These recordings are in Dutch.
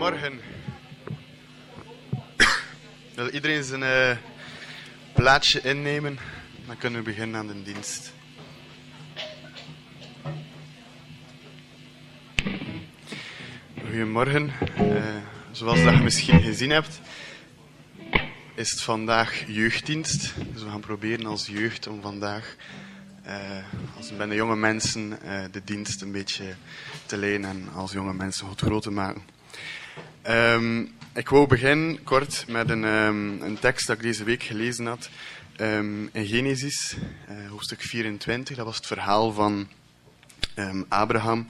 Goedemorgen. Wil iedereen zijn plaatsje innemen? Dan kunnen we beginnen aan de dienst. Goedemorgen. Zoals dat je misschien gezien hebt, is het vandaag jeugddienst. Dus we gaan proberen als jeugd om vandaag, als bij de jonge mensen, de dienst een beetje te leiden en als jonge mensen goed groot te maken. Ik wou beginnen kort met een tekst dat ik deze week gelezen had in Genesis, hoofdstuk 24. Dat was het verhaal van Abraham.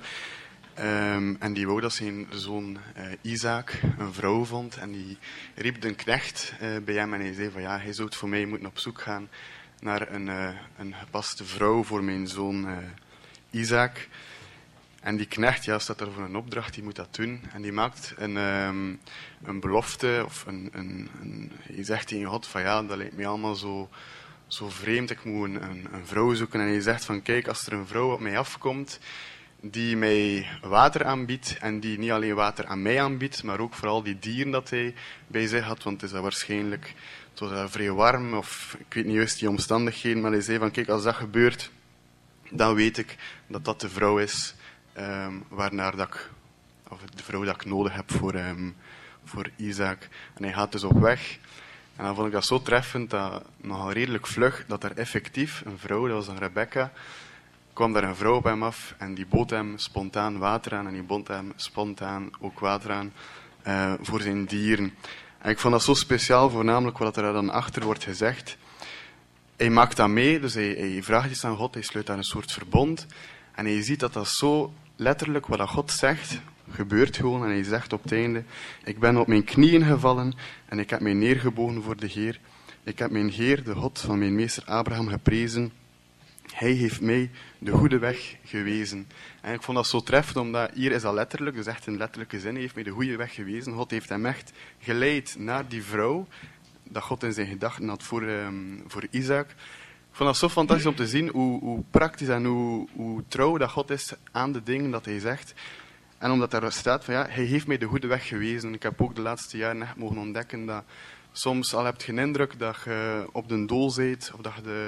En die wou dat zijn zoon Isaac een vrouw vond. En die riep de knecht bij hem en hij zei van ja, hij zou voor mij moeten op zoek gaan naar een gepaste vrouw voor mijn zoon Isaac. En die knecht staat er voor een opdracht, die moet dat doen. En die maakt een belofte, of hij zegt tegen God van ja, dat lijkt mij allemaal zo vreemd, ik moet een vrouw zoeken. En hij zegt van kijk, als er een vrouw op mij afkomt, die mij water aanbiedt, en die niet alleen water aan mij aanbiedt, maar ook vooral die dieren dat hij bij zich had, want het is dat waarschijnlijk, het was dat vrij warm, of ik weet niet juist die omstandigheden, maar hij zei van kijk, als dat gebeurt, dan weet ik dat dat de vrouw is waarnaar dat ik, of de vrouw dat ik nodig heb voor Isaac. En hij gaat dus op weg. En dan vond ik dat zo treffend, dat nogal redelijk vlug, dat er effectief een vrouw, dat was een Rebecca, kwam daar een vrouw op hem af en die bood hem spontaan water aan en die bood hem spontaan ook water aan voor zijn dieren. En ik vond dat zo speciaal, voornamelijk wat er dan achter wordt gezegd. Hij maakt dat mee, dus hij vraagt iets aan God, hij sluit daar een soort verbond. En je ziet dat zo letterlijk wat God zegt, gebeurt gewoon. En hij zegt op het einde, ik ben op mijn knieën gevallen en ik heb mij neergebogen voor de Heer. Ik heb mijn Heer, de God van mijn meester Abraham, geprezen. Hij heeft mij de goede weg gewezen. En ik vond dat zo treffend, omdat hier is dat letterlijk, dus echt in letterlijke zin, hij heeft mij de goede weg gewezen. God heeft hem echt geleid naar die vrouw, dat God in zijn gedachten had voor Isaac. Ik vond dat zo fantastisch om te zien hoe praktisch en hoe trouw dat God is aan de dingen dat hij zegt. En omdat daar staat van ja, hij heeft mij de goede weg gewezen. Ik heb ook de laatste jaren echt mogen ontdekken dat soms al heb je een indruk dat je op de dool bent, of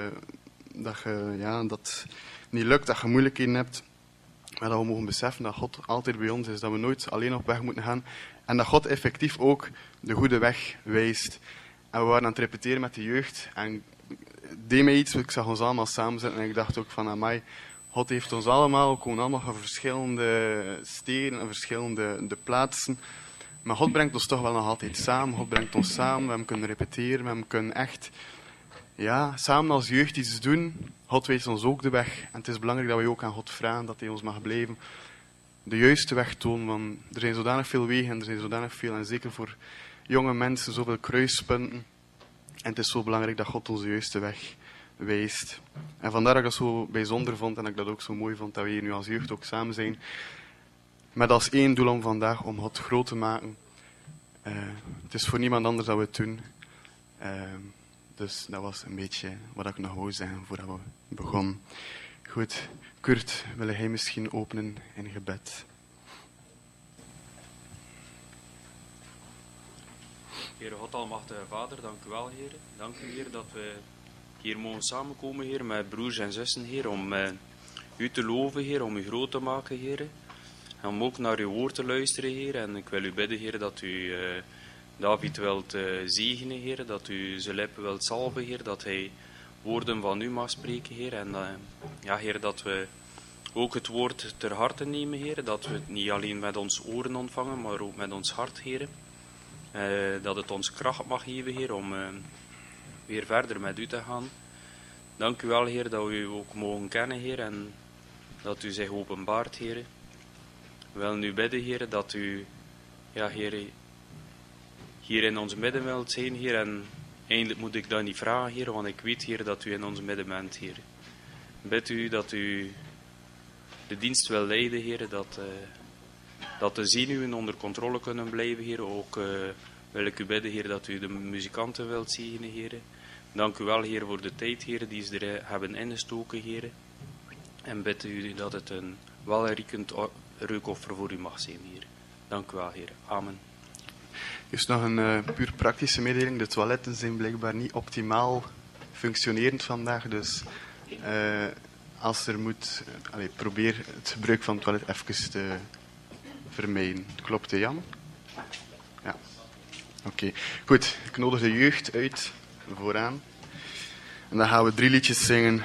dat niet lukt, dat je moeilijkheden hebt. Maar dat we mogen beseffen dat God altijd bij ons is, dat we nooit alleen op weg moeten gaan. En dat God effectief ook de goede weg wijst. En we waren aan het repeteren met de jeugd en deed mij iets, ik zag ons allemaal samen zitten en ik dacht ook van amai, God heeft ons allemaal, komen allemaal van verschillende steden en verschillende plaatsen. Maar God brengt ons toch wel nog altijd samen. God brengt ons samen, we hebben kunnen repeteren, we hebben kunnen echt samen als jeugd iets doen. God wijst ons ook de weg. En het is belangrijk dat we ook aan God vragen dat hij ons mag blijven de juiste weg tonen. Want er zijn zodanig veel wegen en er zijn zodanig veel, en zeker voor jonge mensen, zoveel kruispunten. En het is zo belangrijk dat God ons de juiste weg wijst. En vandaar dat ik dat zo bijzonder vond en dat ik dat ook zo mooi vond dat we hier nu als jeugd ook samen zijn. Met als één doel om vandaag om God groot te maken. Het is voor niemand anders dat we het doen. Dus dat was een beetje wat ik nog wou zeggen voordat we begonnen. Goed, Kurt, wil jij misschien openen in gebed? Heere God Almachtige Vader, dank u wel, Heer. Dank u, Heer, dat we hier mogen samenkomen, Heer, met broers en zussen, Heer, om u te loven, Heer, om u groot te maken, Heer. En om ook naar uw woord te luisteren, Heer. En ik wil u bidden, Heer, dat u David wilt zegenen, Heer, dat u zijn lippen wilt salven, Heer, dat hij woorden van u mag spreken, Heer. En Heer, dat we ook het woord ter harte nemen, Heer, dat we het niet alleen met ons oren ontvangen, maar ook met ons hart, Heer. Dat het ons kracht mag geven, Heer, om weer verder met u te gaan. Dank u wel, Heer, dat we u ook mogen kennen, Heer, en dat u zich openbaart, Heer. We willen u bidden, Heer, dat u, Heer, hier in ons midden wilt zijn, Heer, en eindelijk moet ik dat niet vragen, Heer, want ik weet, Heer, dat u in ons midden bent, Heer. Ik bid u dat u de dienst wil leiden, Heer, dat de zenuwen onder controle kunnen blijven, Heer. Ook wil ik u bidden, Heer, dat u de muzikanten wilt zegenen, Heer. Dank u wel, Heer, voor de tijd, Heer, die ze er hebben ingestoken, Heer. En bid u dat het een welriekend reukoffer voor u mag zijn, Heer. Dank u wel, Heer. Amen. Eerst nog een puur praktische mededeling. De toiletten zijn blijkbaar niet optimaal functionerend vandaag. Dus als er moet, probeer het gebruik van het toilet even te vermijden. Klopt, hè, Jan? Ja. Oké. Goed, ik nodig de jeugd uit vooraan. En dan gaan we 3 liedjes zingen.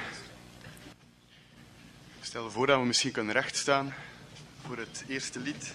Stel voor dat we misschien kunnen rechtstaan voor het eerste lied.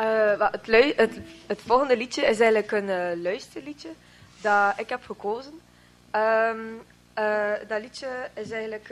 Het volgende liedje is eigenlijk een luisterliedje dat ik heb gekozen. Dat liedje is eigenlijk...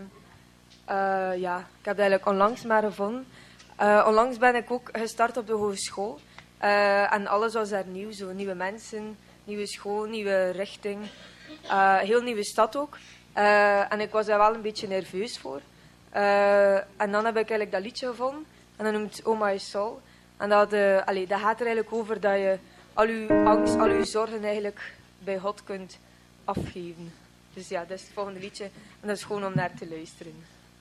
ik heb het eigenlijk onlangs maar gevonden. Onlangs ben ik ook gestart op de hogeschool. En alles was daar nieuw. Zo nieuwe mensen, nieuwe school, nieuwe richting. Heel nieuwe stad ook. En ik was daar wel een beetje nerveus voor. En dan heb ik eigenlijk dat liedje gevonden. En dat noemt Oh My Soul. En dat gaat er eigenlijk over dat je al je angst, al je zorgen eigenlijk bij God kunt afgeven. Dus ja, dat is het volgende liedje. En dat is gewoon om naar te luisteren.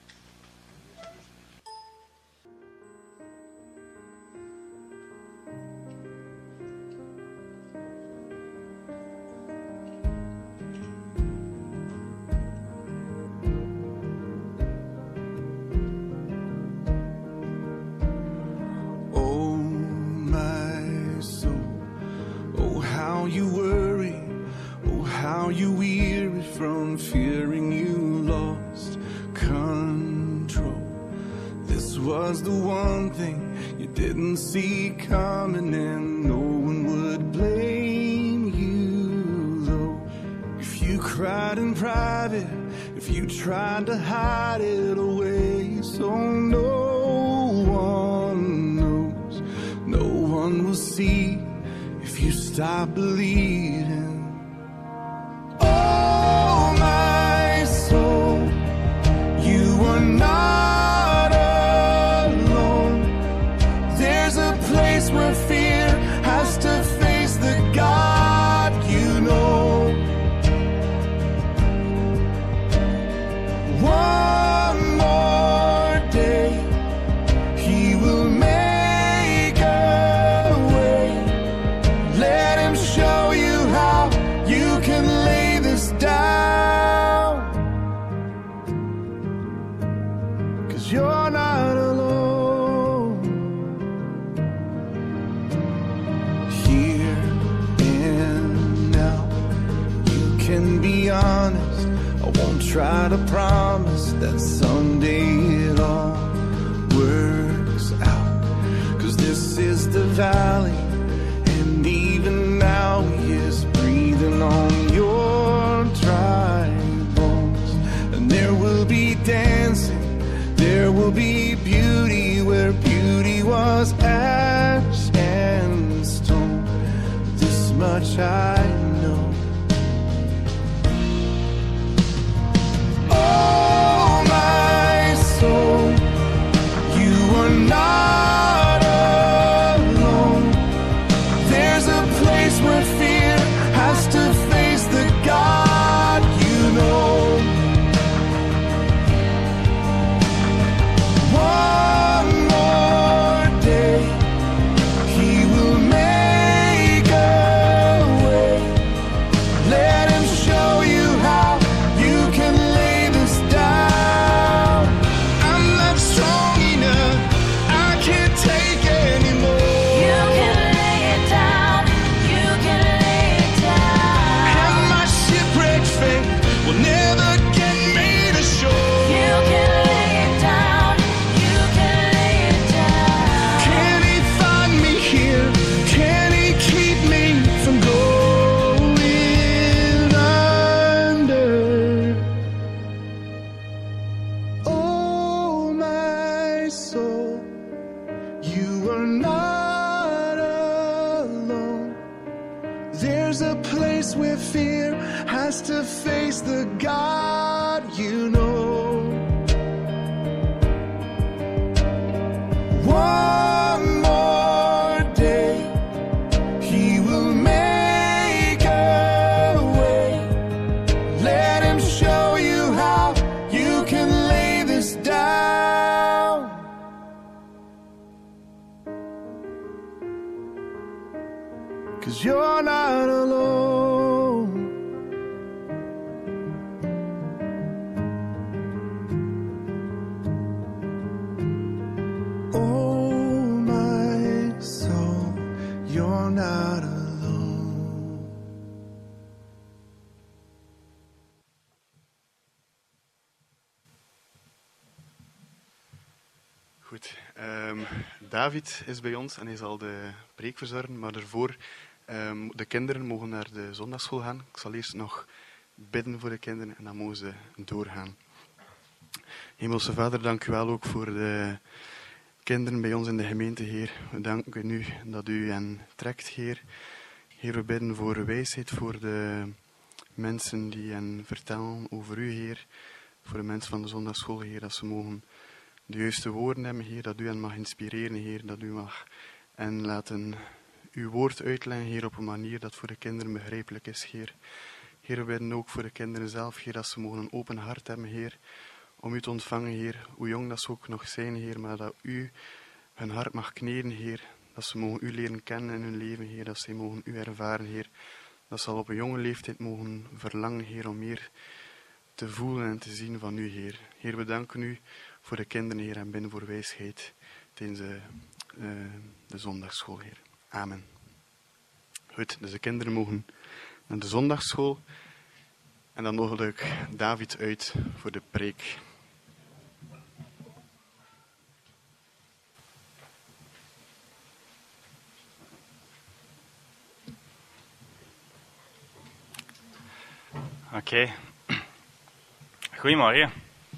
Was the one thing you didn't see coming, and no one would blame you, though. If you cried in private, if you tried to hide it away, so no one knows, no one will see if you stop bleeding. Oh, my soul, you are not where fear has to face the God you know. One more day, He will make a way. Let Him show you how you can lay this down. 'Cause you're not alone. Be honest, I won't try to promise that someday it all works out. 'Cause this is the valley, and even now He is breathing on your dry bones. And there will be dancing, there will be beauty where beauty was ash and stone. This much I know. Oh, my soul, you are not alone. There's a place where fear has to face the God you know. One more day, He will make a way. Let Him show you how you can lay this down. I'm not strong enough, I can't take anymore. You can lay it down, you can lay it down. And my shipwrecked faith will never get me to shore. You can lay it down, you can lay it down. Can He find me here? Can He keep me from going under? Oh, my soul, you are not alone. There's a place where fear has to face the God you know. One more day, He will make a way. Let Him show you how you can lay this down. 'Cause you're not alone. Oh, my soul, you're not alone. Goed. David is bij ons en hij zal de preek verzorgen, maar daarvoor de kinderen mogen naar de zondagschool gaan. Ik zal eerst nog bidden voor de kinderen en dan mogen ze doorgaan. Hemelse Vader, dank u wel ook voor de kinderen bij ons in de gemeente, Heer. We danken u dat u hen trekt, Heer. Heer, we bidden voor wijsheid voor de mensen die hen vertellen over u, Heer. Voor de mensen van de zondagschool, Heer, dat ze mogen de juiste woorden hebben, Heer. Dat u hen mag inspireren, Heer. Dat u mag en laten uw woord uitleggen, Heer, op een manier dat voor de kinderen begrijpelijk is, Heer. Heer, we bidden ook voor de kinderen zelf, Heer, dat ze mogen een open hart hebben, Heer, om u te ontvangen, Heer. Hoe jong dat ze ook nog zijn, Heer, maar dat u hun hart mag kneden, Heer. Dat ze mogen u leren kennen in hun leven, Heer. Dat ze mogen u ervaren, Heer. Dat ze al op een jonge leeftijd mogen verlangen, Heer, om meer te voelen en te zien van u, Heer. Heer, we danken u voor de kinderen, Heer, en bidden voor wijsheid tijdens de zondagschool, Heer. Amen. Goed, dus de kinderen mogen naar de zondagschool. En dan nodig ik David uit voor de preek. Oké. Goedemorgen.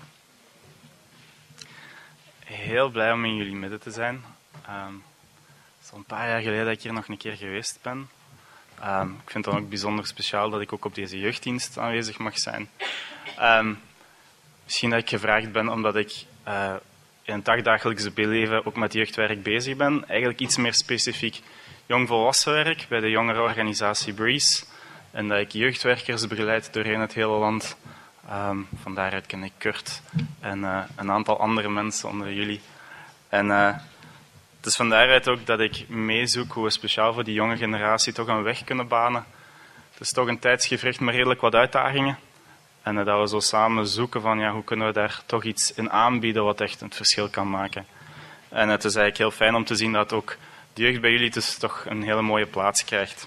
Heel blij om in jullie midden te zijn. Het is al een paar jaar geleden dat ik hier nog een keer geweest ben. Ik vind het dan ook bijzonder speciaal dat ik ook op deze jeugddienst aanwezig mag zijn. Misschien dat ik gevraagd ben omdat ik in het dagdagelijkse leven ook met jeugdwerk bezig ben. Eigenlijk iets meer specifiek jongvolwassenwerk bij de jongerenorganisatie Breeze. En dat ik jeugdwerkers begeleid doorheen het hele land. Van daaruit ken ik Kurt en een aantal andere mensen onder jullie. En het is van daaruit ook dat ik meezoek hoe we speciaal voor die jonge generatie toch een weg kunnen banen. Het is toch een tijdsgevricht met redelijk wat uitdagingen. En dat we zo samen zoeken van ja, hoe kunnen we daar toch iets in aanbieden wat echt het verschil kan maken. En het is eigenlijk heel fijn om te zien dat ook de jeugd bij jullie dus toch een hele mooie plaats krijgt.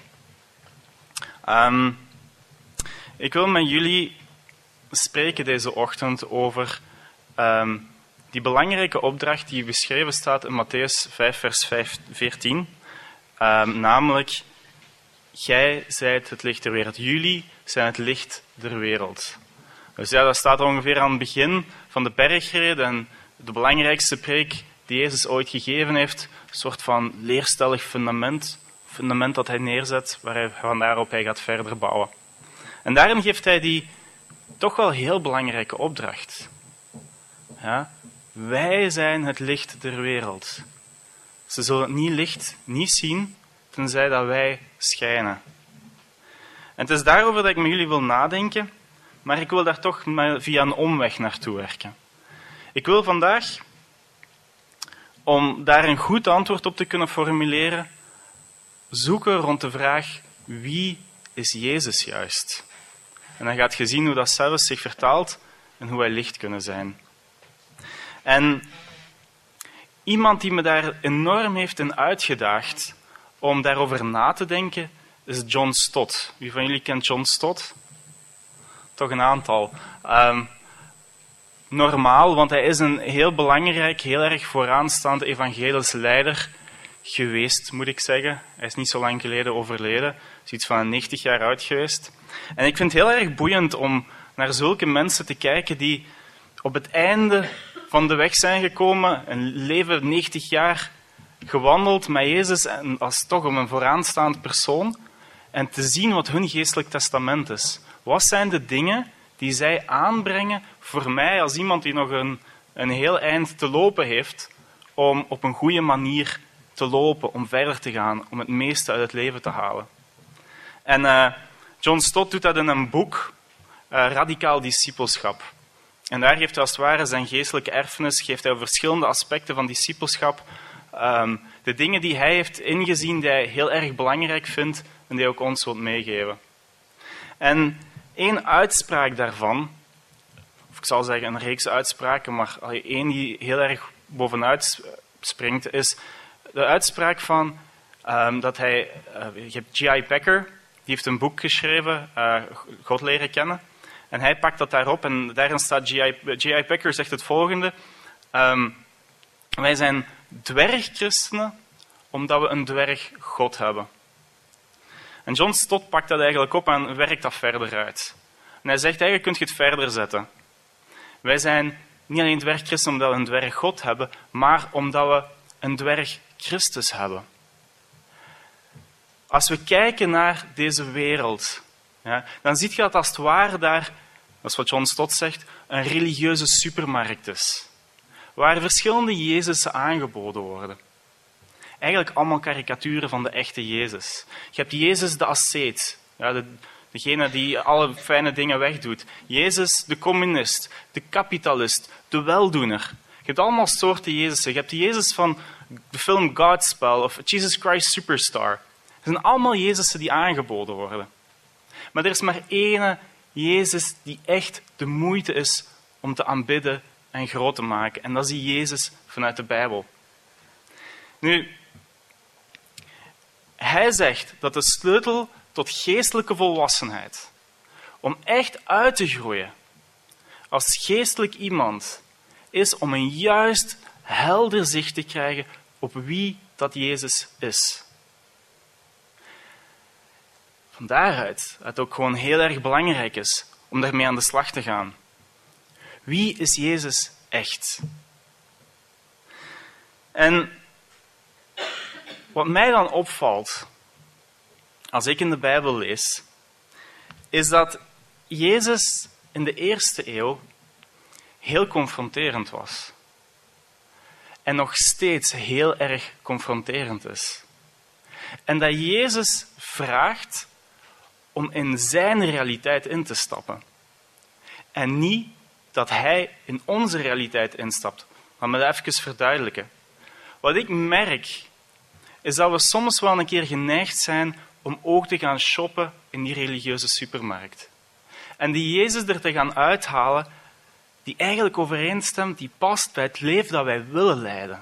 Ik wil met jullie spreken deze ochtend over die belangrijke opdracht die beschreven staat in Mattheüs 5, vers 14. Namelijk, gij zijt het licht der wereld. Jullie zijn het licht der wereld. Dus ja, dat staat ongeveer aan het begin van de bergreden. En de belangrijkste preek die Jezus ooit gegeven heeft, een soort van leerstellig fundament dat hij neerzet, van daarop hij gaat verder bouwen. En daarin geeft hij die toch wel heel belangrijke opdracht. Ja? Wij zijn het licht der wereld. Ze zullen het licht niet zien, tenzij dat wij schijnen. En het is daarover dat ik met jullie wil nadenken, maar ik wil daar toch via een omweg naartoe werken. Ik wil vandaag, om daar een goed antwoord op te kunnen formuleren, zoeken rond de vraag, wie is Jezus juist? En dan gaat je zien hoe dat zelfs zich vertaalt en hoe wij licht kunnen zijn. En iemand die me daar enorm heeft in uitgedaagd om daarover na te denken, is John Stott. Wie van jullie kent John Stott? Toch een aantal. Normaal, want hij is een heel belangrijk, heel erg vooraanstaande evangelisch leider geweest, moet ik zeggen. Hij is niet zo lang geleden overleden. Hij is iets van 90 jaar oud geweest. En ik vind het heel erg boeiend om naar zulke mensen te kijken die op het einde van de weg zijn gekomen, een leven 90 jaar gewandeld met Jezus en als toch een vooraanstaand persoon, en te zien wat hun geestelijk testament is. Wat zijn de dingen die zij aanbrengen voor mij als iemand die nog een heel eind te lopen heeft, om op een goede manier te lopen, om verder te gaan, om het meeste uit het leven te halen. En John Stott doet dat in een boek, Radicaal Discipelschap. En daar geeft hij als het ware zijn geestelijke erfenis, geeft hij over verschillende aspecten van discipelschap, de dingen die hij heeft ingezien, die hij heel erg belangrijk vindt en die hij ook ons wilt meegeven. En één uitspraak daarvan, of ik zal zeggen een reeks uitspraken, maar één die heel erg bovenuit springt, is de uitspraak van dat hij... je hebt J.I. Packer, die heeft een boek geschreven, God leren kennen. En hij pakt dat daarop en daarin staat J.I. Packer zegt het volgende. Wij zijn dwergchristenen omdat we een dwerggod hebben. En John Stott pakt dat eigenlijk op en werkt dat verder uit. En hij zegt, eigenlijk kun je het verder zetten. Wij zijn niet alleen dwergchristenen omdat we een dwerggod hebben, maar omdat we een dwerg-Christus hebben. Als we kijken naar deze wereld, ja, dan zie je dat als het ware daar, dat is wat John Stott zegt, een religieuze supermarkt is. Waar verschillende Jezusen aangeboden worden. Eigenlijk allemaal karikaturen van de echte Jezus. Je hebt Jezus de asceet, ja, degene die alle fijne dingen wegdoet. Jezus de communist, de kapitalist, de weldoener. Je hebt allemaal soorten Jezusen. Je hebt de Jezus van de film Godspell of Jesus Christ Superstar. Het zijn allemaal Jezusen die aangeboden worden. Maar er is maar één Jezus die echt de moeite is om te aanbidden en groot te maken. En dat is die Jezus vanuit de Bijbel. Nu, hij zegt dat de sleutel tot geestelijke volwassenheid, om echt uit te groeien als geestelijk iemand, is om een juist helder zicht te krijgen op wie dat Jezus is. Van daaruit dat het ook gewoon heel erg belangrijk is om daarmee aan de slag te gaan. Wie is Jezus echt? En wat mij dan opvalt, als ik in de Bijbel lees, is dat Jezus in de eerste eeuw heel confronterend was. En nog steeds heel erg confronterend is. En dat Jezus vraagt om in zijn realiteit in te stappen. En niet dat hij in onze realiteit instapt. Laat me dat even verduidelijken. Wat ik merk, is dat we soms wel een keer geneigd zijn om ook te gaan shoppen in die religieuze supermarkt. En die Jezus er te gaan uithalen, die eigenlijk overeenstemt, die past bij het leven dat wij willen leiden.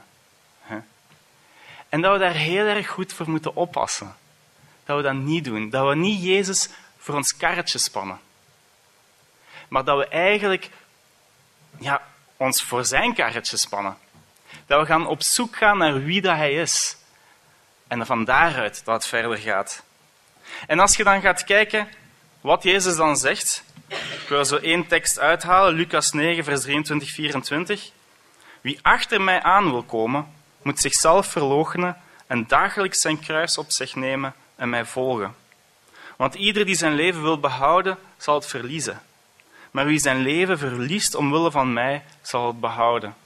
En dat we daar heel erg goed voor moeten oppassen. Dat we dat niet doen. Dat we niet Jezus voor ons karretje spannen. Maar dat we eigenlijk ons voor zijn karretje spannen. Dat we gaan op zoek gaan naar wie dat hij is. En van daaruit dat het verder gaat. En als je dan gaat kijken wat Jezus dan zegt. Ik wil zo één tekst uithalen. Lucas 9, vers 23, 24. Wie achter mij aan wil komen, moet zichzelf verloochenen en dagelijks zijn kruis op zich nemen en mij volgen. Want ieder die zijn leven wil behouden, zal het verliezen. Maar wie zijn leven verliest omwille van mij, zal het behouden.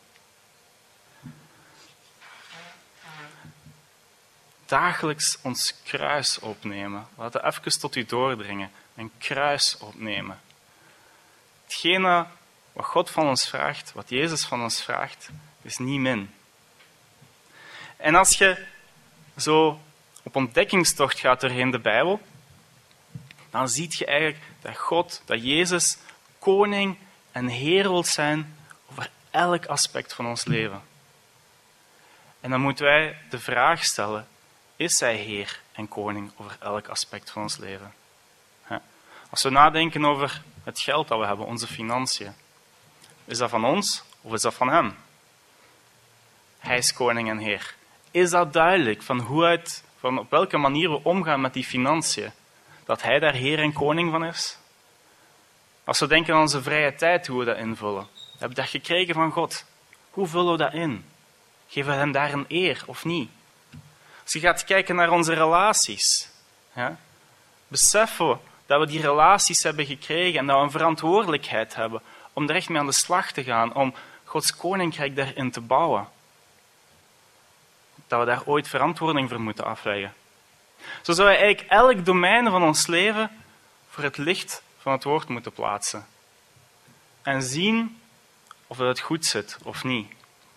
Dagelijks ons kruis opnemen. Laat het even tot u doordringen. Een kruis opnemen. Hetgene wat God van ons vraagt, wat Jezus van ons vraagt, is niet min. En als je zo op ontdekkingstocht gaat doorheen de Bijbel, dan zie je eigenlijk dat God, dat Jezus koning en heer wil zijn over elk aspect van ons leven. En dan moeten wij de vraag stellen, is hij heer en koning over elk aspect van ons leven? Als we nadenken over het geld dat we hebben, onze financiën, is dat van ons of is dat van hem? Hij is koning en heer. Is dat duidelijk van op welke manier we omgaan met die financiën? Dat hij daar heer en koning van is? Als we denken aan onze vrije tijd, hoe we dat invullen. We hebben dat gekregen van God. Hoe vullen we dat in? Geven we hem daar een eer of niet? Als je gaat kijken naar onze relaties, beseffen we dat we die relaties hebben gekregen en dat we een verantwoordelijkheid hebben om er echt mee aan de slag te gaan, om Gods koninkrijk daarin te bouwen. Dat we daar ooit verantwoording voor moeten afleggen. Zo zou je eigenlijk elk domein van ons leven voor het licht van het woord moeten plaatsen. En zien of het goed zit of niet.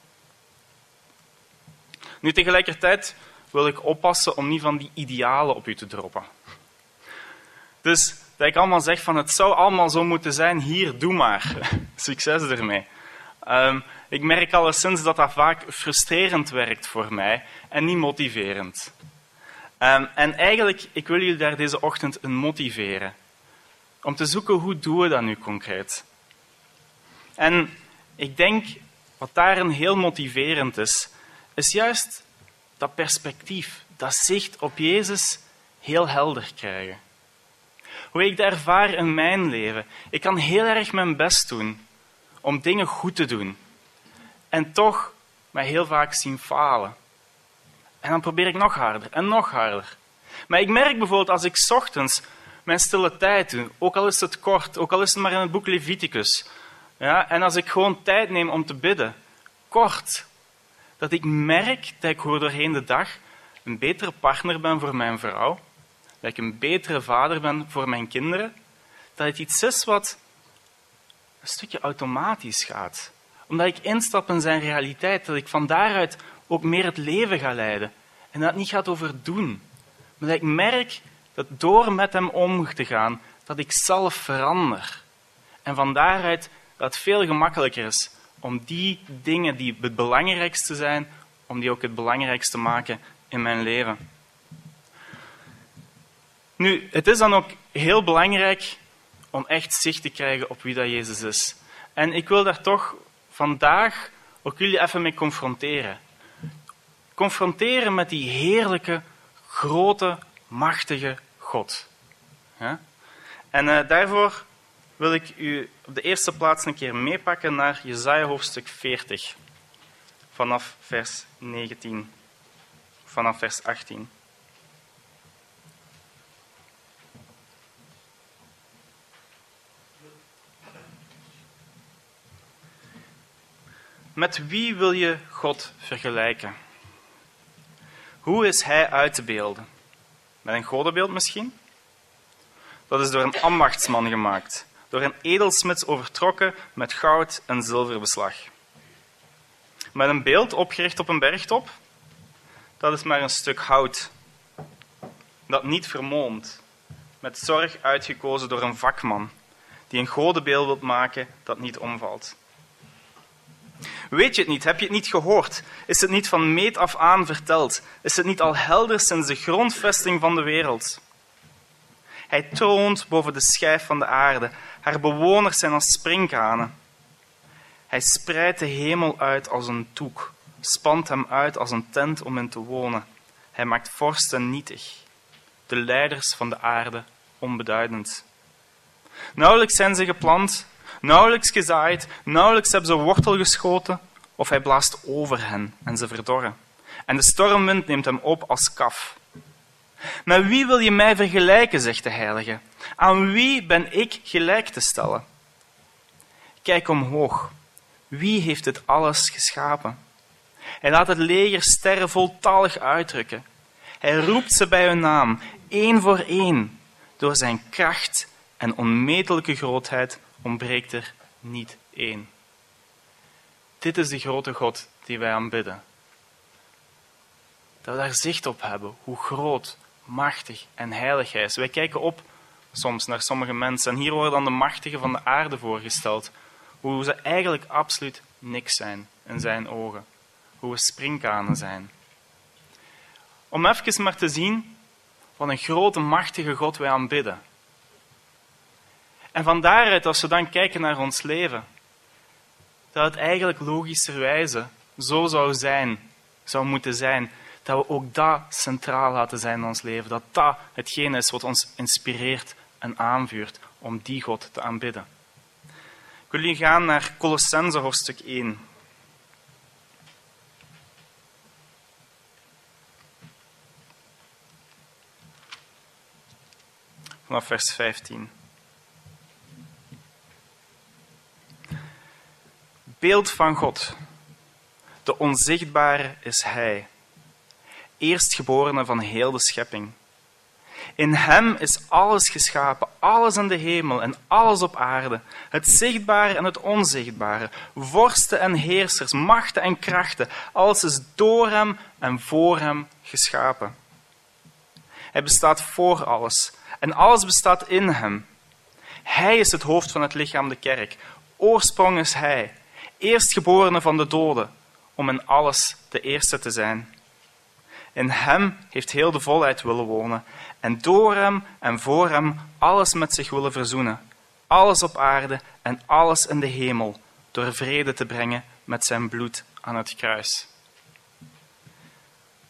Nu tegelijkertijd wil ik oppassen om niet van die idealen op u te droppen. Dus dat ik allemaal zeg van het zou allemaal zo moeten zijn, hier, doe maar. Succes ermee. Ik merk alleszins dat dat vaak frustrerend werkt voor mij en niet motiverend. En eigenlijk, ik wil jullie daar deze ochtend in motiveren. Om te zoeken, hoe doen we dat nu concreet? En ik denk, wat daarin heel motiverend is is juist dat perspectief, dat zicht op Jezus heel helder krijgen. Hoe ik dat ervaar in mijn leven. Ik kan heel erg mijn best doen om dingen goed te doen. En toch mij heel vaak zien falen. En dan probeer ik nog harder en nog harder. Maar ik merk bijvoorbeeld als ik 's ochtends mijn stille tijd doe, ook al is het kort, ook al is het maar in het boek Leviticus, ja, en als ik gewoon tijd neem om te bidden, kort, dat ik merk dat ik doorheen de dag een betere partner ben voor mijn vrouw, dat ik een betere vader ben voor mijn kinderen, dat het iets is wat een stukje automatisch gaat. Omdat ik instap in zijn realiteit, dat ik van daaruit ook meer het leven ga leiden. En dat het niet gaat over doen. Maar dat ik merk dat door met hem om te gaan, dat ik zelf verander. En van daaruit dat het veel gemakkelijker is om die dingen die het belangrijkste zijn, om die ook het belangrijkste te maken in mijn leven. Nu, het is dan ook heel belangrijk om echt zicht te krijgen op wie dat Jezus is. En ik wil daar toch vandaag ook jullie even mee confronteren. Confronteren met die heerlijke, grote, machtige God. Ja? En daarvoor wil ik u op de eerste plaats een keer meepakken naar Jesaja hoofdstuk 40. Vanaf vers 19. Vanaf vers 18. Met wie wil je God vergelijken? Hoe is hij uit te beelden? Met een godenbeeld misschien? Dat is door een ambachtsman gemaakt, door een edelsmids overtrokken met goud en zilverbeslag. Met een beeld opgericht op een bergtop? Dat is maar een stuk hout, dat niet vermolmt, met zorg uitgekozen door een vakman, die een godenbeeld wil maken dat niet omvalt. Weet je het niet? Heb je het niet gehoord? Is het niet van meet af aan verteld? Is het niet al helder sinds de grondvesting van de wereld? Hij troont boven de schijf van de aarde. Haar bewoners zijn als sprinkhanen. Hij spreidt de hemel uit als een doek, spant hem uit als een tent om in te wonen. Hij maakt vorsten nietig, de leiders van de aarde onbeduidend. Nauwelijks zijn ze geplant, nauwelijks gezaaid, nauwelijks hebben ze wortel geschoten, of hij blaast over hen en ze verdorren. En de stormwind neemt hem op als kaf. Met wie wil je mij vergelijken, zegt de heilige? Aan wie ben ik gelijk te stellen? Kijk omhoog. Wie heeft dit alles geschapen? Hij laat het leger sterren voltallig uitdrukken. Hij roept ze bij hun naam, één voor één. Door zijn kracht en onmetelijke grootheid ontbreekt er niet één. Dit is de grote God die wij aanbidden. Dat we daar zicht op hebben, hoe groot, machtig en heilig hij is. Wij kijken op soms naar sommige mensen en hier worden dan de machtigen van de aarde voorgesteld. Hoe ze eigenlijk absoluut niks zijn in zijn ogen. Hoe we sprinkhanen zijn. Om even maar te zien wat een grote, machtige God wij aanbidden. En van daaruit, als we dan kijken naar ons leven, dat het eigenlijk logischerwijze zo zou moeten zijn, dat we ook dat centraal laten zijn in ons leven. Dat dat hetgene is wat ons inspireert en aanvuurt om die God te aanbidden. Ik wil jullie gaan naar Colossenzen hoofdstuk 1. Vanaf vers 15. Beeld van God. De onzichtbare is Hij. Eerstgeborene van heel de schepping. In Hem is alles geschapen, alles in de hemel en alles op aarde. Het zichtbare en het onzichtbare. Vorsten en heersers, machten en krachten. Alles is door Hem en voor Hem geschapen. Hij bestaat voor alles. En alles bestaat in Hem. Hij is het hoofd van het lichaam, de kerk. Oorsprong is Hij. Eerstgeborene van de doden, om in alles de eerste te zijn. In Hem heeft heel de volheid willen wonen, en door Hem en voor Hem alles met zich willen verzoenen. Alles op aarde en alles in de hemel, door vrede te brengen met zijn bloed aan het kruis.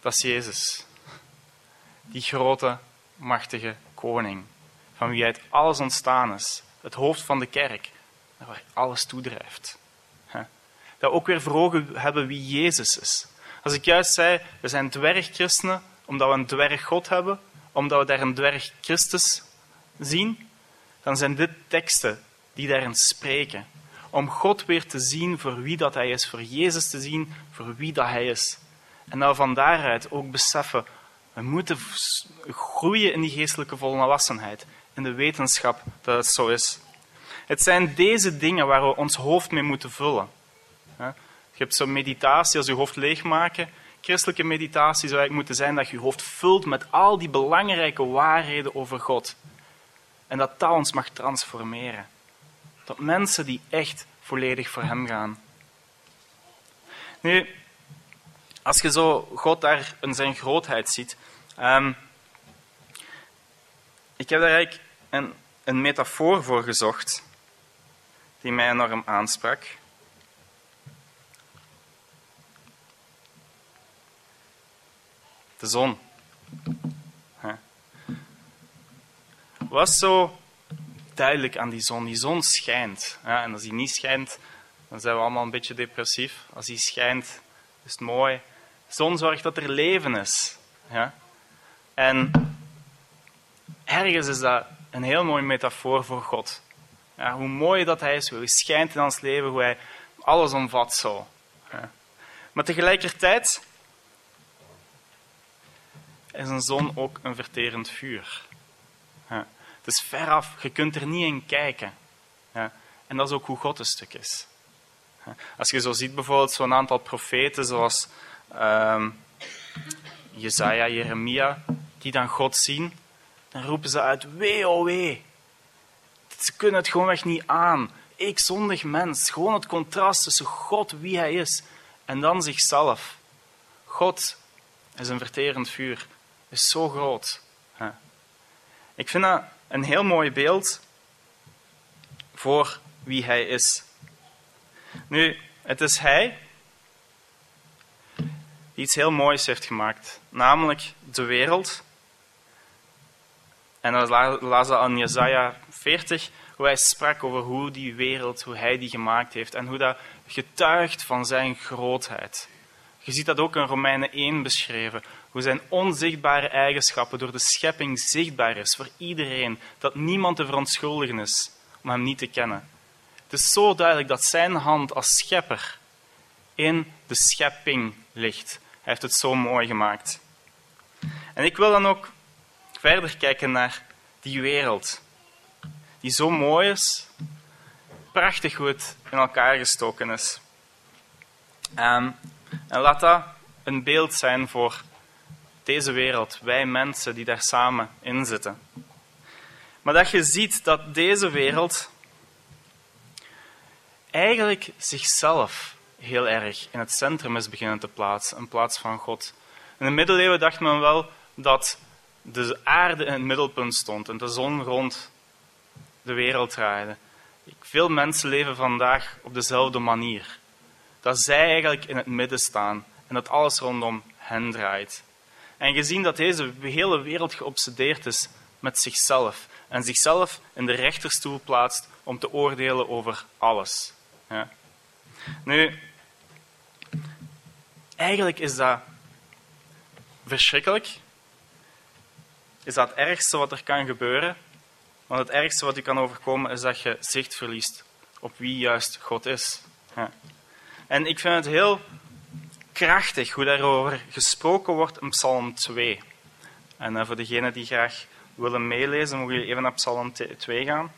Dat is Jezus. Die grote, machtige koning, van wie uit alles ontstaan is. Het hoofd van de kerk, waar alles toedrijft. Dat we ook weer voor ogen hebben wie Jezus is. Als ik juist zei, we zijn dwergchristenen, omdat we een dwerggod hebben, omdat we daar een dwerg Christus zien, dan zijn dit teksten die daarin spreken. Om God weer te zien voor wie dat Hij is, voor Jezus te zien voor wie dat Hij is. En dat we van daaruit ook beseffen, we moeten groeien in die geestelijke volwassenheid, in de wetenschap dat het zo is. Het zijn deze dingen waar we ons hoofd mee moeten vullen. Je hebt zo'n meditatie als je hoofd leegmaken. Christelijke meditatie zou eigenlijk moeten zijn dat je je hoofd vult met al die belangrijke waarheden over God. En dat dat ons mag transformeren. Tot mensen die echt volledig voor Hem gaan. Nu, als je zo God daar in zijn grootheid ziet. Ik heb daar eigenlijk een metafoor voor gezocht. Die mij enorm aansprak. De zon. Wat is zo duidelijk aan die zon? Die zon schijnt. En als die niet schijnt, dan zijn we allemaal een beetje depressief. Als die schijnt, is het mooi. De zon zorgt dat er leven is. En ergens is dat een heel mooie metafoor voor God. Hoe mooi dat Hij is, hoe Hij schijnt in ons leven, hoe Hij alles omvat zo. Maar tegelijkertijd is een zon ook een verterend vuur. Het is veraf, je kunt er niet in kijken. En dat is ook hoe God een stuk is. Als je zo ziet bijvoorbeeld zo'n aantal profeten zoals Jesaja, Jeremia, die dan God zien, dan roepen ze uit, wee, oh wee. Ze kunnen het gewoonweg niet aan. Ik zondig mens. Gewoon het contrast tussen God, wie Hij is, en dan zichzelf. God is een verterend vuur. Is zo groot. Ik vind dat een heel mooi beeld voor wie Hij is. Nu, het is Hij die iets heel moois heeft gemaakt. Namelijk de wereld. En dan las dat aan Jesaja 40, hoe hij sprak over hoe die wereld, hoe Hij die gemaakt heeft. En hoe dat getuigt van zijn grootheid. Je ziet dat ook in Romeinen 1 beschreven. Hoe zijn onzichtbare eigenschappen door de schepping zichtbaar is voor iedereen. Dat niemand te verontschuldigen is om Hem niet te kennen. Het is zo duidelijk dat zijn hand als schepper in de schepping ligt. Hij heeft het zo mooi gemaakt. En ik wil dan ook verder kijken naar die wereld. Die zo mooi is. Prachtig hoe het in elkaar gestoken is. En laat dat een beeld zijn voor deze wereld. Wij mensen die daar samen in zitten. Maar dat je ziet dat deze wereld eigenlijk zichzelf heel erg in het centrum is beginnen te plaatsen, in plaats van God. In de middeleeuwen dacht men wel dat de aarde in het middelpunt stond en de zon rond de wereld draaide. Veel mensen leven vandaag op dezelfde manier. Dat zij eigenlijk in het midden staan en dat alles rondom hen draait. En gezien dat deze hele wereld geobsedeerd is met zichzelf en zichzelf in de rechterstoel plaatst om te oordelen over alles. Nu, eigenlijk is dat verschrikkelijk. Is dat het ergste wat er kan gebeuren. Want het ergste wat je kan overkomen is dat je zicht verliest op wie juist God is. En ik vind het heel krachtig hoe daarover gesproken wordt in Psalm 2. En voor degenen die graag willen meelezen, mogen jullie even naar Psalm 2 gaan.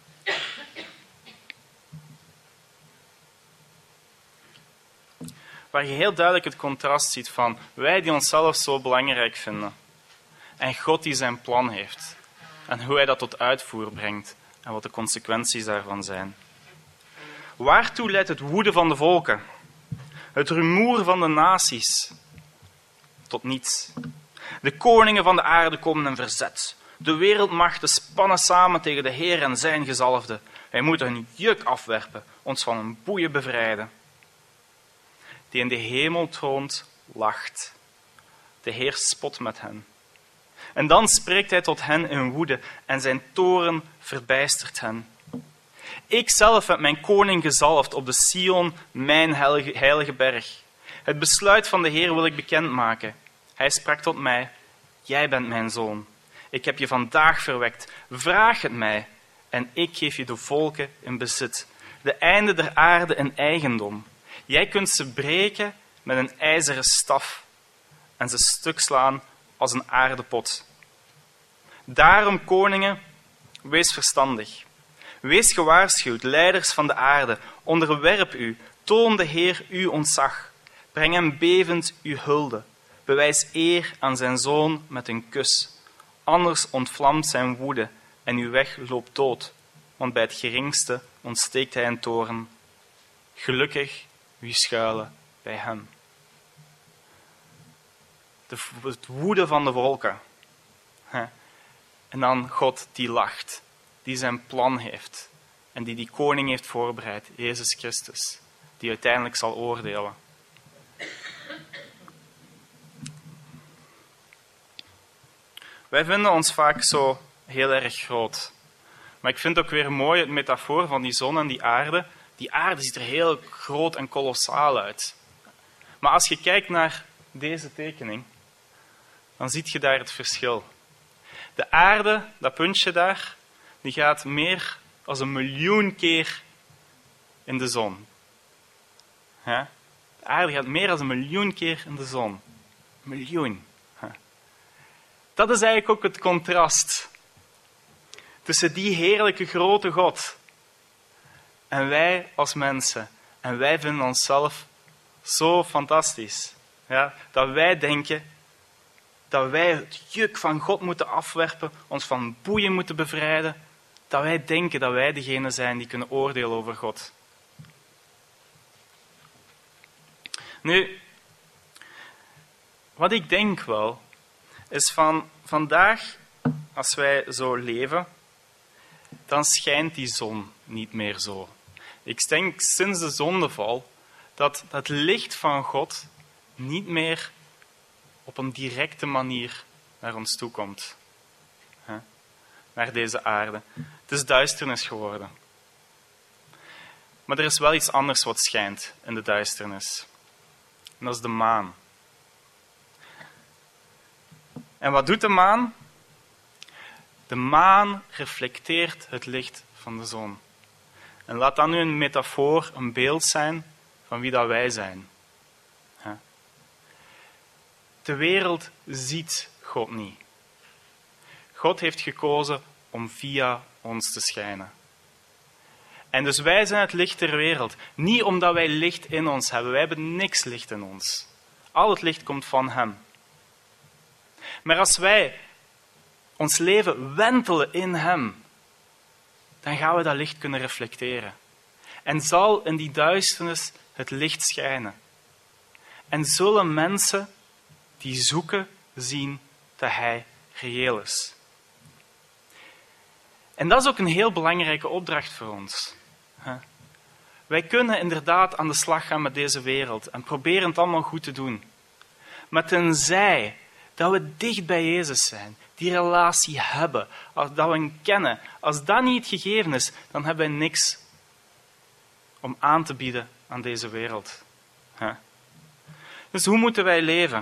Waar je heel duidelijk het contrast ziet van wij die onszelf zo belangrijk vinden. En God die zijn plan heeft. En hoe Hij dat tot uitvoer brengt. En wat de consequenties daarvan zijn. Waartoe leidt het woede van de volken? Het rumoer van de naties? Tot niets. De koningen van de aarde komen in verzet. De wereldmachten spannen samen tegen de Heer en zijn gezalfde. Wij moeten hun juk afwerpen, ons van hun boeien bevrijden. Die in de hemel troont, lacht. De Heer spot met hen. En dan spreekt hij tot hen in woede en zijn toorn verbijstert hen. Ik zelf heb mijn koning gezalfd op de Sion, mijn heilige berg. Het besluit van de Heer wil ik bekendmaken. Hij sprak tot mij, jij bent mijn zoon. Ik heb je vandaag verwekt. Vraag het mij en ik geef je de volken in bezit. De einden der aarde in eigendom. Jij kunt ze breken met een ijzeren staf en ze stuk slaan als een aardepot. Daarom, koningen, wees verstandig. Wees gewaarschuwd, leiders van de aarde. Onderwerp u, toon de Heer uw ontzag. Breng hem bevend uw hulde. Bewijs eer aan zijn zoon met een kus. Anders ontvlamt zijn woede en uw weg loopt dood. Want bij het geringste ontsteekt hij een toorn. Gelukkig wie schuilen bij hem. Het woede van de volken. En dan God die lacht, die zijn plan heeft en die koning heeft voorbereid, Jezus Christus, die uiteindelijk zal oordelen. Wij vinden ons vaak zo heel erg groot. Maar ik vind ook weer mooi het metafoor van die zon en die aarde. Die aarde ziet er heel groot en kolossaal uit. Maar als je kijkt naar deze tekening, dan zie je daar het verschil. De aarde, dat puntje daar, die gaat meer dan 1 miljoen keer in de zon. Ja? De aarde gaat meer dan 1 miljoen keer in de zon. 1 miljoen. Ja. Dat is eigenlijk ook het contrast tussen die heerlijke grote God en wij als mensen. En wij vinden onszelf zo fantastisch. Ja? Dat wij denken dat wij het juk van God moeten afwerpen, ons van boeien moeten bevrijden, dat wij denken dat wij degene zijn die kunnen oordelen over God. Nu, wat ik denk wel, is van vandaag, als wij zo leven, dan schijnt die zon niet meer zo. Ik denk sinds de zondeval dat het licht van God niet meer op een directe manier naar ons toe komt. Naar deze aarde. Het is duisternis geworden. Maar er is wel iets anders wat schijnt in de duisternis. En dat is de maan. En wat doet de maan? De maan reflecteert het licht van de zon. En laat dat nu een metafoor, een beeld zijn van wie dat wij zijn. De wereld ziet God niet. God heeft gekozen om via ons te schijnen. En dus wij zijn het licht ter wereld. Niet omdat wij licht in ons hebben. Wij hebben niks licht in ons. Al het licht komt van Hem. Maar als wij ons leven wentelen in Hem, dan gaan we dat licht kunnen reflecteren. En zal in die duisternis het licht schijnen. En zullen mensen die zoeken zien dat Hij reëel is. En dat is ook een heel belangrijke opdracht voor ons. Wij kunnen inderdaad aan de slag gaan met deze wereld en proberen het allemaal goed te doen. Maar tenzij dat we dicht bij Jezus zijn, die relatie hebben, dat we hem kennen, als dat niet gegeven is, dan hebben wij niks om aan te bieden aan deze wereld. Dus hoe moeten wij leven?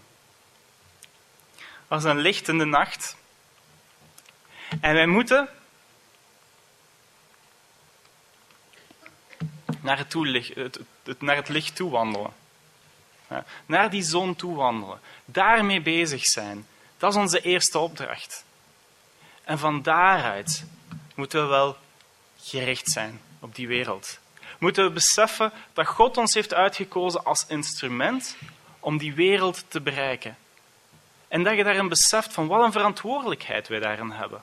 Als een licht in de nacht. En wij moeten naar het licht toe wandelen. Naar die zon toe wandelen. Daarmee bezig zijn. Dat is onze eerste opdracht. En van daaruit moeten we wel gericht zijn op die wereld. Moeten we beseffen dat God ons heeft uitgekozen als instrument om die wereld te bereiken. En dat je daarin beseft van wat een verantwoordelijkheid wij daarin hebben.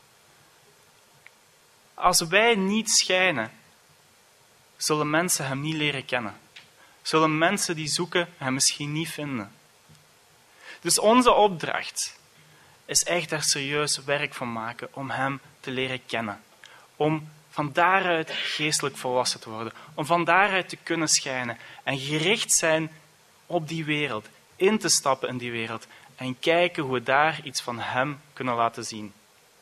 Als wij niet schijnen, zullen mensen hem niet leren kennen. Zullen mensen die zoeken hem misschien niet vinden. Dus onze opdracht is echt daar serieus werk van maken om hem te leren kennen. Om van daaruit geestelijk volwassen te worden. Om van daaruit te kunnen schijnen en gericht zijn op die wereld. in te stappen in die wereld en kijken hoe we daar iets van hem kunnen laten zien.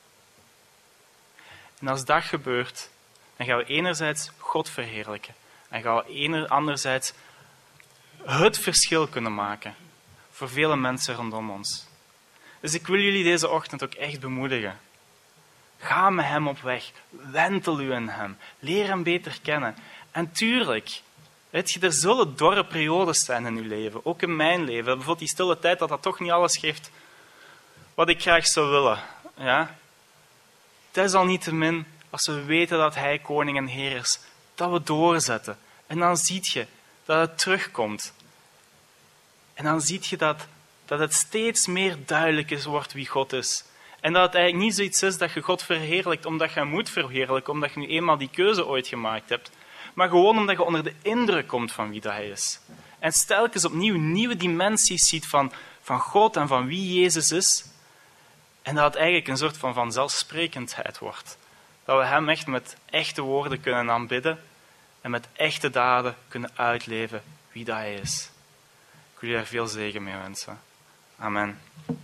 En als dat gebeurt, dan gaan we enerzijds God verheerlijken en gaan we anderzijds het verschil kunnen maken voor vele mensen rondom ons. Dus ik wil jullie deze ochtend ook echt bemoedigen. Ga met hem op weg. Wentel u in hem. Leer hem beter kennen. En tuurlijk, weet je, er zullen dorre periodes zijn in uw leven. Ook in mijn leven. Bijvoorbeeld die stille tijd dat toch niet alles geeft wat ik graag zou willen. Ja? Desalniettemin, als we weten dat hij koning en heer is, dat we doorzetten. En dan zie je dat het terugkomt. En dan zie je dat het steeds meer duidelijk wordt wie God is. En dat het eigenlijk niet zoiets is dat je God verheerlijkt omdat je hem moet verheerlijken, omdat je nu eenmaal die keuze ooit gemaakt hebt, maar gewoon omdat je onder de indruk komt van wie dat hij is. En telkens opnieuw nieuwe dimensies ziet van God en van wie Jezus is. En dat het eigenlijk een soort van vanzelfsprekendheid wordt. Dat we hem echt met echte woorden kunnen aanbidden en met echte daden kunnen uitleven wie dat hij is. Ik wil je daar veel zegen mee wensen. Amen.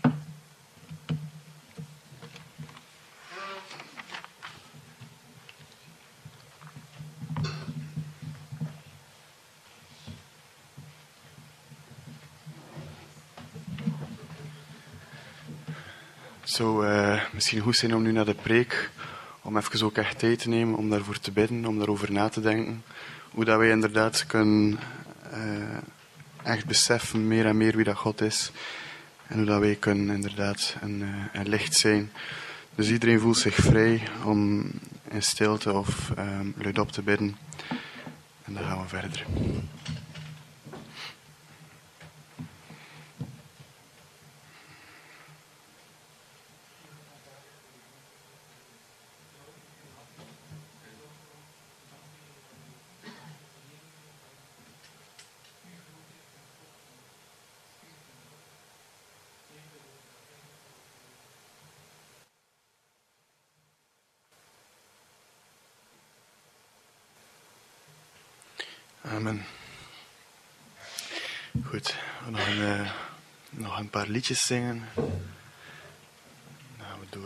Het zou misschien goed zijn om nu naar de preek, om even ook echt tijd te nemen, om daarvoor te bidden, om daarover na te denken. Hoe dat wij inderdaad kunnen echt beseffen meer en meer wie dat God is. En hoe dat wij kunnen inderdaad een licht zijn. Dus iedereen voelt zich vrij om in stilte of luidop te bidden. En dan gaan we verder. Amen. Goed, we gaan nog een paar liedjes zingen. Dan gaan we door.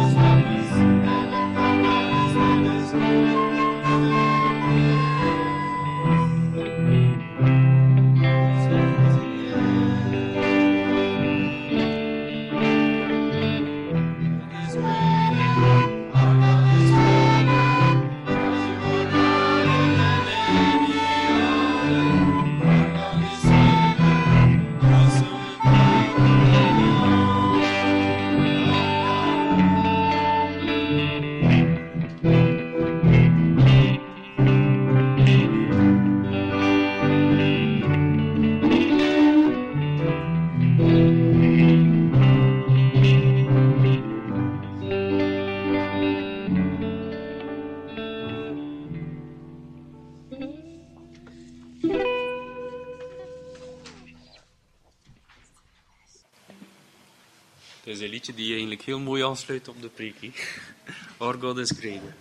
Het is een liedje die eigenlijk heel mooi aansluit op de preek. Hè? Our God is greater.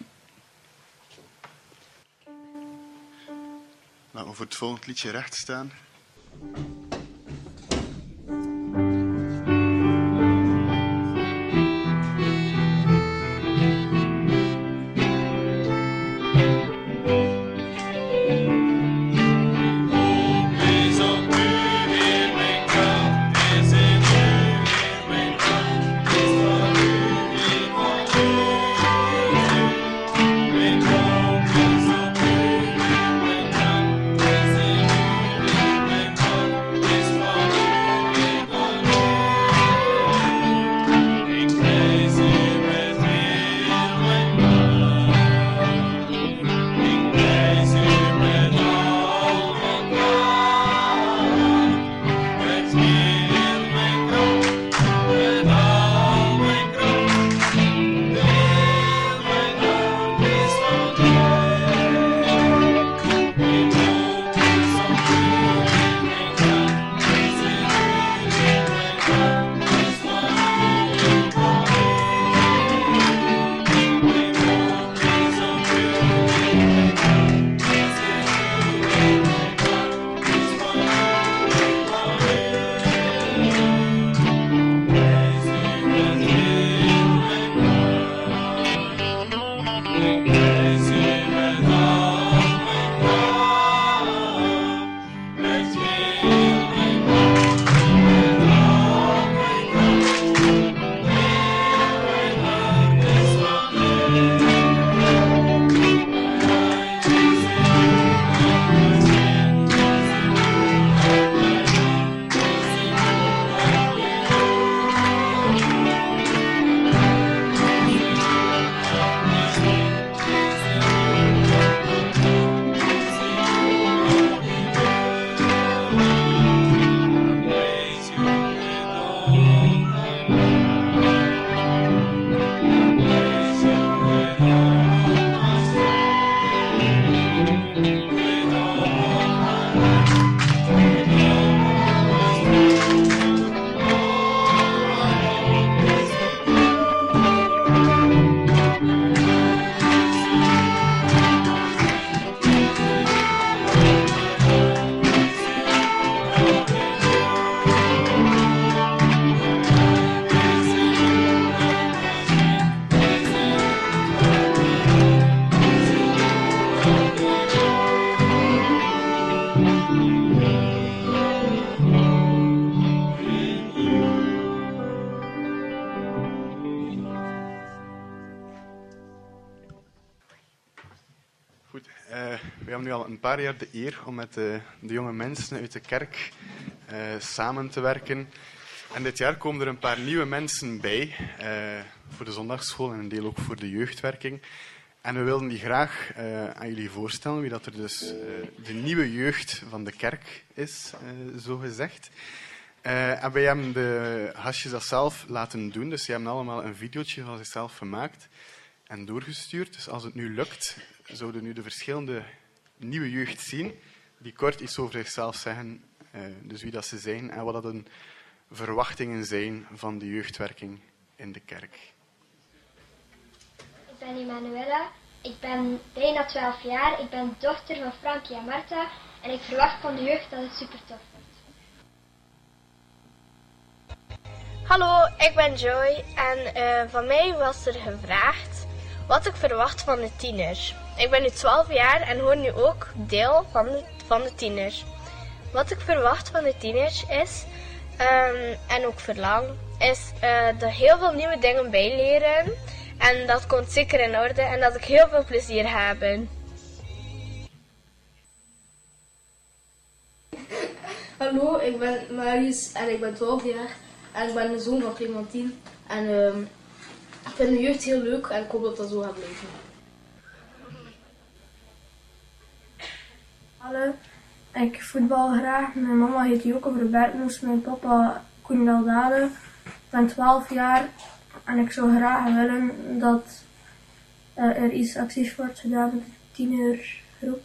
Laten we voor het volgende liedje recht staan. We hebben nu al een paar jaar de eer om met de jonge mensen uit de kerk samen te werken. En dit jaar komen er een paar nieuwe mensen bij, voor de zondagsschool en een deel ook voor de jeugdwerking. En we wilden die graag aan jullie voorstellen, wie dat er dus de nieuwe jeugd van de kerk is, zo gezegd. En wij hebben de gastjes dat zelf laten doen, dus die hebben allemaal een videootje van zichzelf gemaakt en doorgestuurd. Dus als het nu lukt, zouden we nu de verschillende nieuwe jeugd zien, die kort iets over zichzelf zeggen, dus wie dat ze zijn en wat dat hun verwachtingen zijn van de jeugdwerking in de kerk. Ik ben Emanuela, ik ben bijna 12 jaar, ik ben dochter van Frankie en Marta en ik verwacht van de jeugd dat het super tof wordt. Hallo, ik ben Joy en van mij was er gevraagd wat ik verwacht van de tieners. Ik ben nu 12 jaar en hoor nu ook deel van de tieners. Wat ik verwacht van de tieners is, en ook verlang, is er heel veel nieuwe dingen bijleren. En dat komt zeker in orde en dat ik heel veel plezier heb. Hallo, ik ben Marius en ik ben 12 jaar en ik ben de zoon van Clementine. En ik vind de jeugd heel leuk en ik hoop dat dat zo gaat blijven. Hallo, ik voetbal graag. Mijn mama heet Joke Verbertmoes, mijn papa Koen Daldade. Ik ben 12 jaar en ik zou graag willen dat er iets actief wordt gedaan met de tienergroep.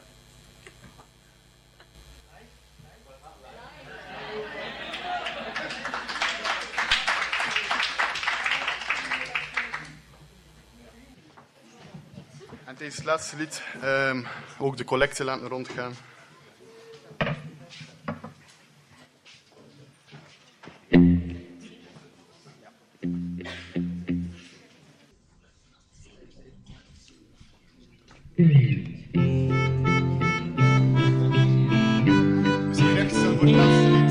En tijdens het laatste lied ook de collecte laten rondgaan. Misschien recht staan voor het laatste lied.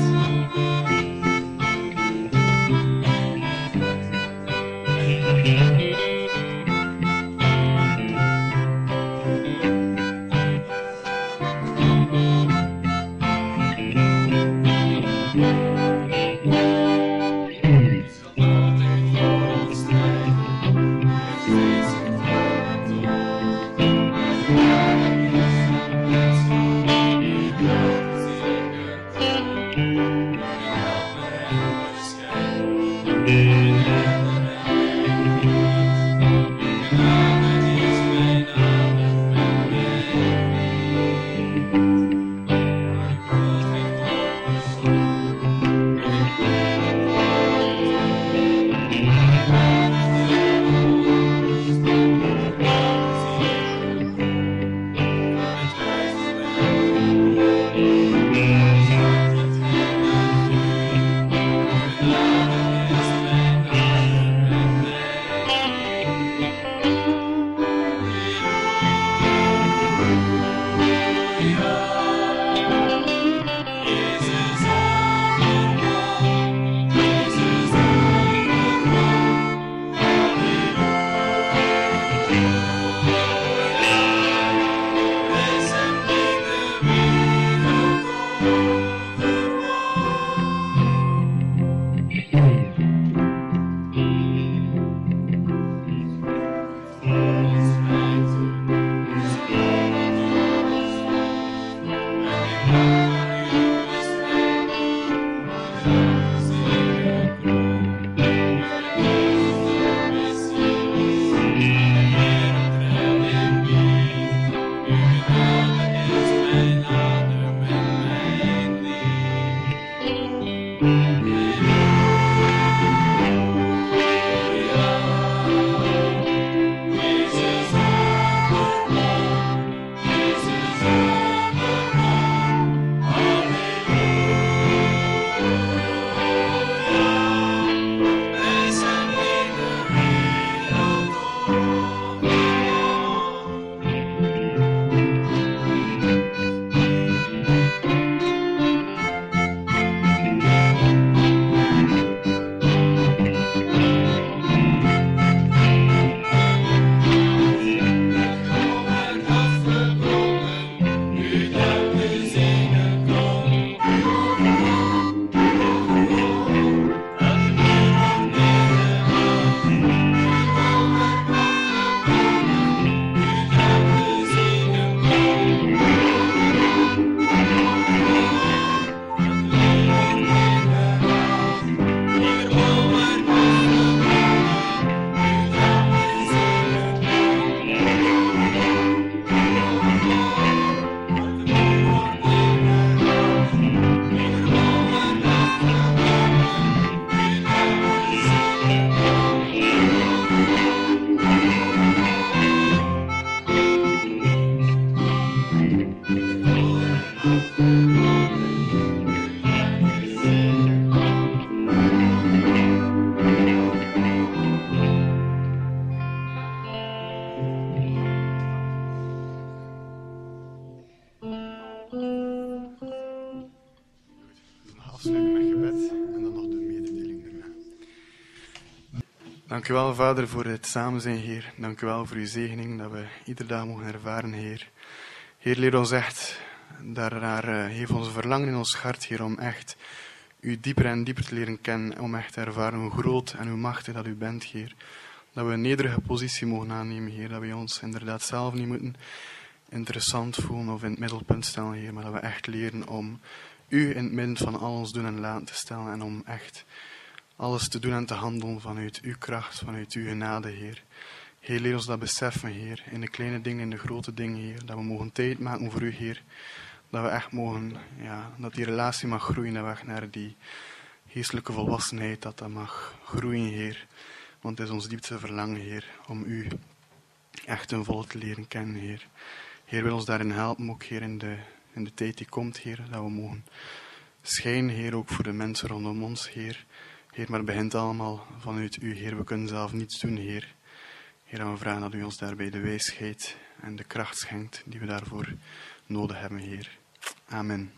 Dank u wel, Vader, voor het samen zijn, Heer. Dank u wel voor uw zegening dat we iedere dag mogen ervaren, Heer. Heer, leer ons echt, daarnaar geef ons verlangen in ons hart, Heer, om echt u dieper en dieper te leren kennen, om echt te ervaren hoe groot en hoe machtig dat u bent, Heer. Dat we een nederige positie mogen aannemen, Heer, dat we ons inderdaad zelf niet moeten interessant voelen of in het middelpunt stellen, Heer, maar dat we echt leren om u in het midden van al ons doen en laten te stellen en om echt alles te doen en te handelen vanuit uw kracht, vanuit uw genade, Heer. Heer, leer ons dat beseffen, Heer, in de kleine dingen, in de grote dingen, Heer, dat we mogen tijd maken voor u, Heer. Dat we echt mogen, dat die relatie mag groeien, dat we echt naar die geestelijke volwassenheid, dat mag groeien, Heer. Want het is ons diepste verlangen, Heer, om u echt ten volle te leren kennen, Heer. Heer, wil ons daarin helpen, ook, Heer, in de tijd die komt, Heer, dat we mogen schijnen, Heer, ook voor de mensen rondom ons, Heer. Heer, maar het begint allemaal vanuit u, Heer. We kunnen zelf niets doen, Heer. Heer, en we vragen dat u ons daarbij de wijsheid en de kracht schenkt die we daarvoor nodig hebben, Heer. Amen.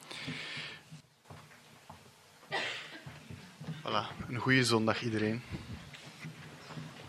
Voilà, een goede zondag iedereen.